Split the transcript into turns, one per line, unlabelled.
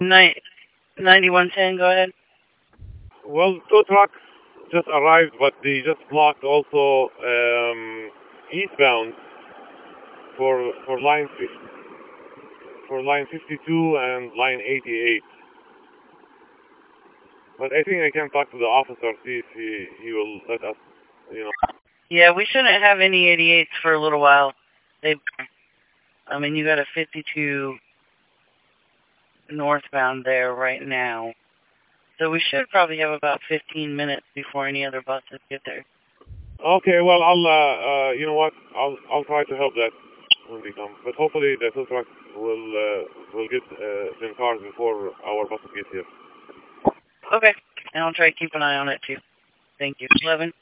9110, go ahead.
Well, two trucks just arrived, but they just blocked also eastbound for line 52 and line 88. But I think I can talk to the officer, see if he will let us, you know.
Yeah, we shouldn't have any 88s for a little while. They, I mean, you got a 52 northbound there right now. So we should probably have about 15 minutes before any other buses get there.
Okay, well, you know what? I'll try to help that when they come. But hopefully the two trucks will get them cars before our buses get here.
Okay, and I'll try to keep an eye on it too. Thank you. 11.